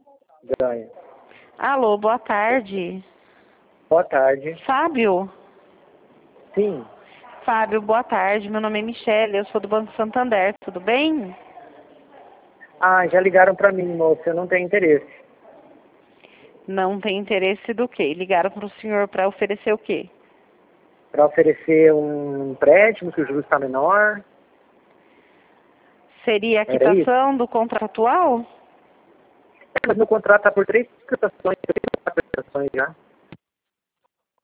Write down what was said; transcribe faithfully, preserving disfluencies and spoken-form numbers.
Joia. Alô, boa tarde. Boa tarde. Fábio? Sim. Fábio, boa tarde. Meu nome é Michele, eu sou do Banco Santander, tudo bem? Ah, já ligaram para mim, moço. Eu não tenho interesse. Não tem interesse do quê? Ligaram para o senhor para oferecer o quê? Para oferecer um empréstimo que o juros está menor. Seria a Era isso? quitação do contrato atual? Mas meu contrato está por três prestações, três prestações já.